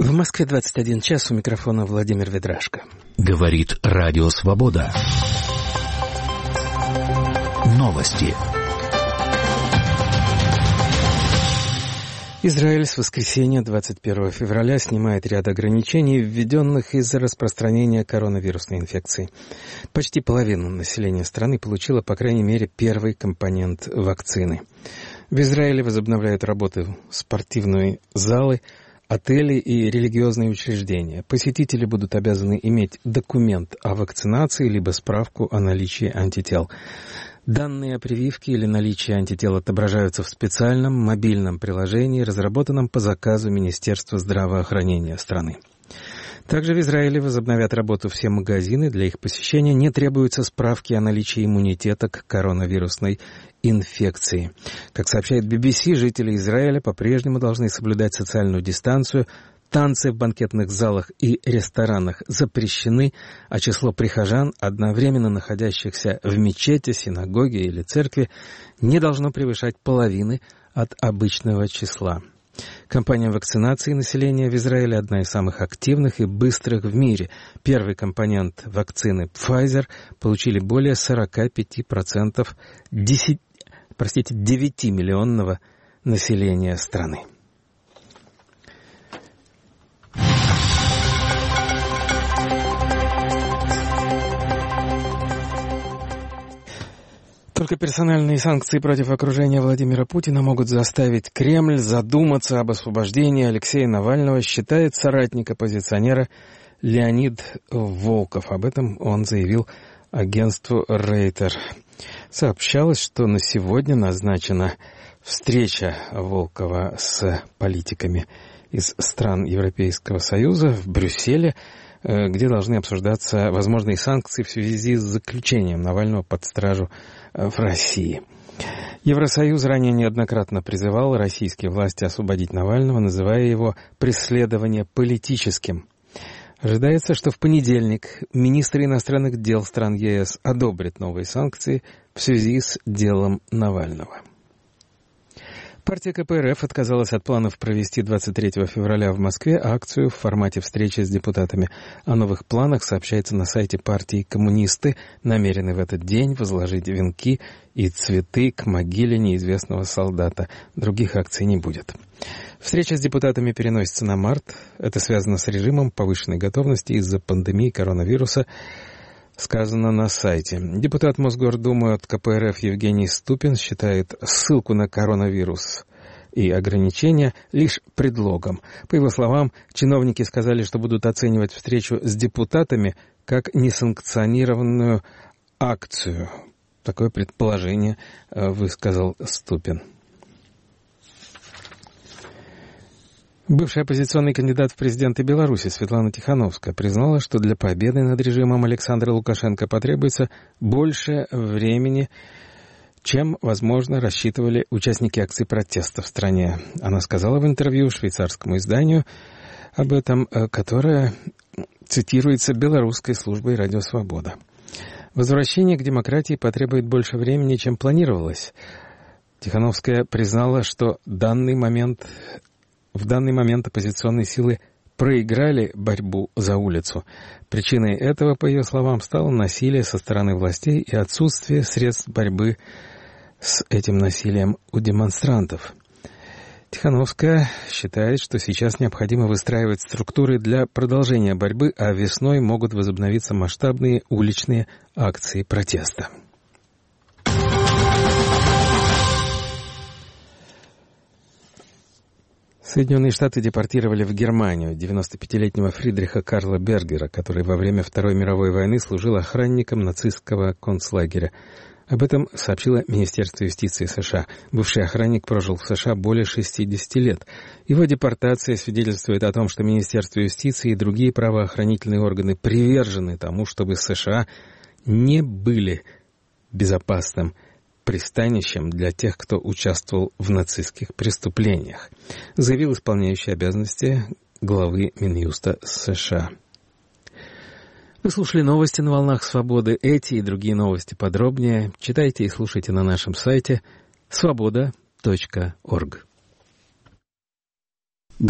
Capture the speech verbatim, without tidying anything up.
В Москве двадцать один час, у микрофона Владимир Ведрашко. Говорит Радио Свобода. Новости. Израиль с воскресенья двадцать первого февраля снимает ряд ограничений, введенных из-за распространения коронавирусной инфекции. Почти половина населения страны получила, по крайней мере, первый компонент вакцины. В Израиле возобновляют работу спортивные залы, отели и религиозные учреждения. Посетители будут обязаны иметь документ о вакцинации либо справку о наличии антител. Данные о прививке или наличии антител отображаются в специальном мобильном приложении, разработанном по заказу Министерства здравоохранения страны. Также в Израиле возобновят работу все магазины. Для их посещения не требуются справки о наличии иммунитета к коронавирусной инфекции. Как сообщает би би си, жители Израиля по-прежнему должны соблюдать социальную дистанцию. Танцы в банкетных залах и ресторанах запрещены, а число прихожан, одновременно находящихся в мечети, синагоге или церкви, не должно превышать половины от обычного числа. Кампания вакцинации населения в Израиле одна из самых активных и быстрых в мире. Первый компонент вакцины Pfizer получили более сорок пять процентов десять, простите, девятимиллионного населения страны. Только персональные санкции против окружения Владимира Путина могут заставить Кремль задуматься об освобождении Алексея Навального, считает соратник оппозиционера Леонид Волков. Об этом он заявил агентству Рейтер. Сообщалось, что на сегодня назначена встреча Волкова с политиками из стран Европейского Союза в Брюсселе, где должны обсуждаться возможные санкции в связи с заключением Навального под стражу в России. Евросоюз ранее неоднократно призывал российские власти освободить Навального, называя его преследование политическим. Ожидается, что в понедельник министры иностранных дел стран е эс одобрят новые санкции в связи с делом Навального. Партия ка пэ эр эф отказалась от планов провести двадцать третьего февраля в Москве акцию в формате встречи с депутатами. О новых планах сообщается на сайте партии. Коммунисты намерены в этот день возложить венки и цветы к могиле неизвестного солдата. Других акций не будет. Встреча с депутатами переносится на март. Это связано с режимом повышенной готовности из-за пандемии коронавируса, сказано на сайте. Депутат Мосгордумы от ка пэ эр эф Евгений Ступин считает ссылку на коронавирус и ограничения лишь предлогом. По его словам, чиновники сказали, что будут оценивать встречу с депутатами как несанкционированную акцию. Такое предположение высказал Ступин. Бывший оппозиционный кандидат в президенты Беларуси Светлана Тихановская признала, что для победы над режимом Александра Лукашенко потребуется больше времени, чем, возможно, рассчитывали участники акций протеста в стране. Она сказала в интервью швейцарскому изданию об этом, которое цитируется белорусской службой «Радио Свобода». Возвращение к демократии потребует больше времени, чем планировалось. Тихановская признала, что данный момент... В данный момент оппозиционные силы проиграли борьбу за улицу. Причиной этого, по ее словам, стало насилие со стороны властей и отсутствие средств борьбы с этим насилием у демонстрантов. Тихановская считает, что сейчас необходимо выстраивать структуры для продолжения борьбы, а весной могут возобновиться масштабные уличные акции протеста. Соединенные Штаты депортировали в Германию девяностопятилетнего Фридриха Карла Бергера, который во время Второй мировой войны служил охранником нацистского концлагеря. Об этом сообщило Министерство юстиции США. Бывший охранник прожил в США более шестидесяти лет. Его депортация свидетельствует о том, что Министерство юстиции и другие правоохранительные органы привержены тому, чтобы США не были безопасным пристанищем для тех, кто участвовал в нацистских преступлениях, заявил исполняющий обязанности главы Минюста США. Вы слушали новости на «Волнах Свободы». Эти и другие новости подробнее читайте и слушайте на нашем сайте свобода точка орг.